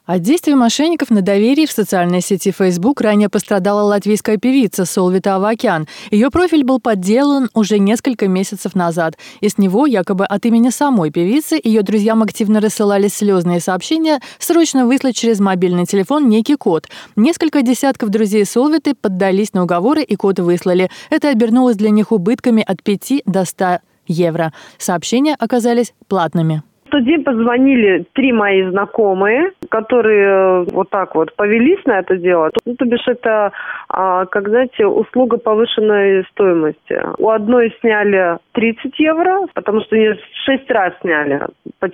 От действий мошенников на доверии в социальной сети Facebook ранее пострадала латвийская певица Солвита Авакян. Ее профиль был подделан уже несколько месяцев назад, и с него якобы от имени самой певицы ее друзьям активно рассылали слезные сообщения срочно выслать через мобильный телефон некий код. Несколько десятков друзей Солвиты поддались на уговоры и код выслали. Это обернулось для них убытками от 5 до 100 евро. Сообщения оказались платными. В тот день позвонили 3 мои знакомые, которые вот так вот повелись на это дело. То бишь это, как знаете, услуга повышенной стоимости. У одной сняли 30 евро, потому что ее 6 раз сняли по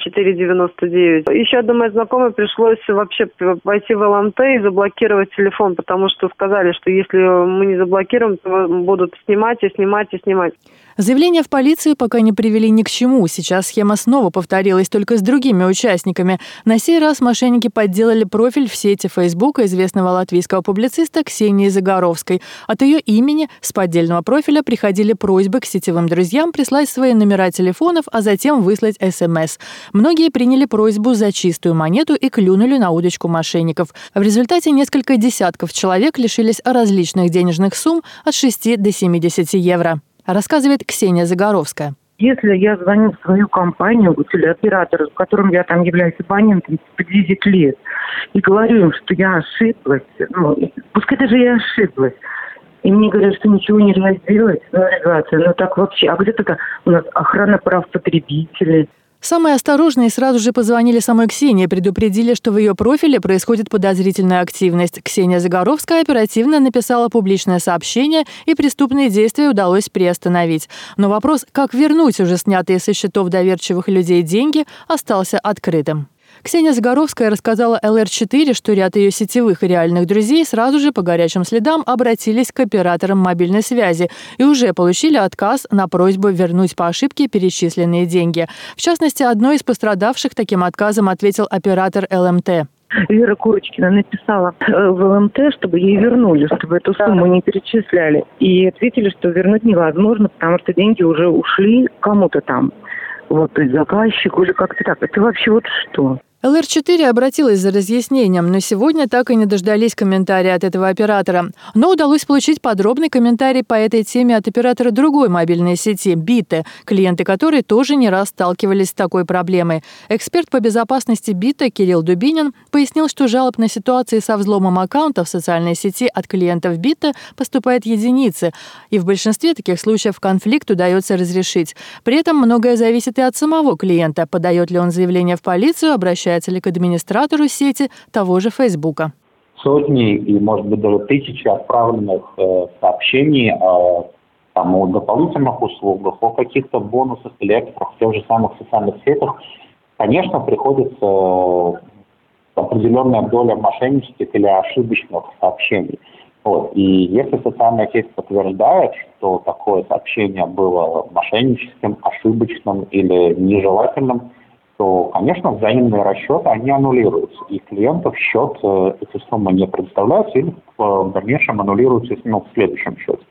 4,99. Еще одной моей знакомой пришлось вообще пойти в ЛМТ и заблокировать телефон, потому что сказали, что если мы не заблокируем, то будут снимать и снимать и снимать. Заявления в полицию пока не привели ни к чему. Сейчас схема снова повторилась, только с другими участниками. На сей раз мошенники подделали профиль в сети Facebook известного латвийского публициста Ксении Загоровской. От ее имени с поддельного профиля приходили просьбы к сетевым друзьям прислать свои номера телефонов, а затем выслать СМС. Многие приняли просьбу за чистую монету и клюнули на удочку мошенников. В результате несколько десятков человек лишились различных денежных сумм от 6 до 70 евро. Рассказывает Ксения Загоровская. Если я звоню в свою компанию, телеоператору, с которым я там являюсь абонентом 10 лет, и говорю им, что я ошиблась, пускай даже я ошиблась, и мне говорят, что ничего нельзя сделать, ребята, так вообще, а где такая у нас охрана прав потребителей? Самые осторожные сразу же позвонили самой Ксении, предупредили, что в ее профиле происходит подозрительная активность. Ксения Загоровская оперативно написала публичное сообщение, и преступные действия удалось приостановить. Но вопрос, как вернуть уже снятые со счетов доверчивых людей деньги, остался открытым. Ксения Загоровская рассказала ЛР4, что ряд ее сетевых и реальных друзей сразу же по горячим следам обратились к операторам мобильной связи и уже получили отказ на просьбу вернуть по ошибке перечисленные деньги. В частности, одной из пострадавших таким отказом ответил оператор ЛМТ. Вера Курочкина написала в ЛМТ, чтобы ей вернули, чтобы эту сумму не перечисляли. И ответили, что вернуть невозможно, потому что деньги уже ушли кому-то там. То есть заказчику или как-то так. Это вообще что? ЛР4 обратилась за разъяснением, но сегодня так и не дождались комментария от этого оператора. Но удалось получить подробный комментарий по этой теме от оператора другой мобильной сети – Биты, клиенты которой тоже не раз сталкивались с такой проблемой. Эксперт по безопасности Бита Кирилл Дубинин пояснил, что жалоб на ситуации со взломом аккаунтов в социальной сети от клиентов Бита поступает единицы, и в большинстве таких случаев конфликт удается разрешить. При этом многое зависит и от самого клиента, подает ли он заявление в полицию, обращается ли к администратору сети того же Фейсбука. Сотни и, может быть, даже тысячи отправленных сообщений о дополнительных услугах, о каких-то бонусах или экстрах в тех же самых социальных сетях, конечно, приходится определенная доля мошеннических или ошибочных сообщений. И если социальная сеть подтверждает, что такое сообщение было мошенническим, ошибочным или нежелательным, то, конечно, взаимные расчеты, они аннулируются. И клиенту в счет эти суммы не предоставляются или в дальнейшем аннулируются в следующем счете.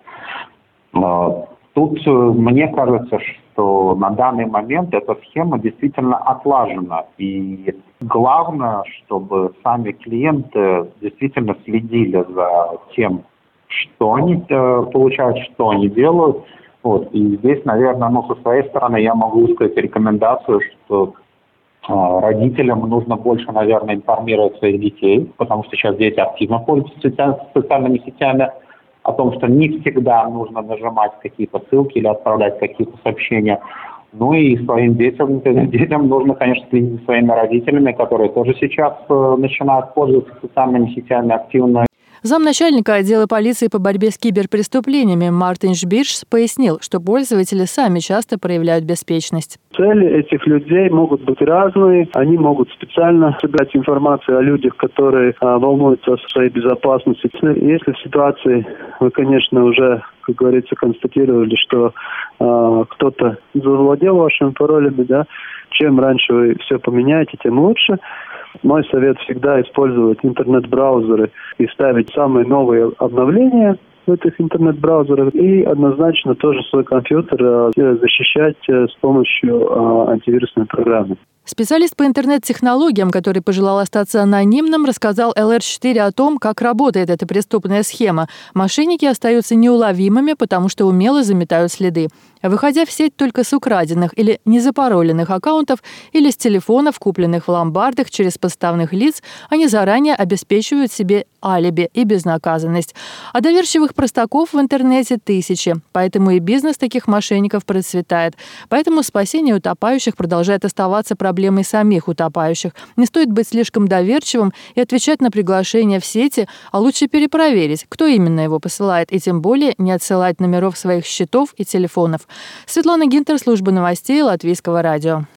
Тут мне кажется, что на данный момент эта схема действительно отлажена. И главное, чтобы сами клиенты действительно следили за тем, что они получают, что они делают. И здесь, наверное, со своей стороны я могу высказать рекомендацию, что родителям нужно больше, наверное, информировать своих детей, потому что сейчас дети активно пользуются социальными сетями, о том, что не всегда нужно нажимать какие-то ссылки или отправлять какие-то сообщения. И своим детям нужно, конечно, следить за своими родителями, которые тоже сейчас начинают пользоваться социальными сетями активно. Замначальника отдела полиции по борьбе с киберпреступлениями Мартин Шбирш пояснил, что пользователи сами часто проявляют беспечность. Цели этих людей могут быть разные. Они могут специально собирать информацию о людях, которые волнуются о своей безопасности. Если в ситуации вы, конечно, уже, как говорится, констатировали, что кто-то завладел вашими паролями, чем раньше вы все поменяете, тем лучше. Мой совет всегда использовать интернет-браузеры и ставить самые новые обновления в этих интернет-браузерах и однозначно тоже свой компьютер защищать с помощью антивирусной программы. Специалист по интернет-технологиям, который пожелал остаться анонимным, рассказал ЛР4 о том, как работает эта преступная схема. Мошенники остаются неуловимыми, потому что умело заметают следы. Выходя в сеть только с украденных или незапароленных аккаунтов или с телефонов, купленных в ломбардах через подставных лиц, они заранее обеспечивают себе алиби и безнаказанность. А доверчивых простаков в интернете тысячи, поэтому и бизнес таких мошенников процветает. Поэтому спасение утопающих продолжает оставаться проблемой самих утопающих. Не стоит быть слишком доверчивым и отвечать на приглашения в сети, а лучше перепроверить, кто именно его посылает, и тем более не отсылать номеров своих счетов и телефонов. Светлана Гинтер, служба новостей Латвийского радио.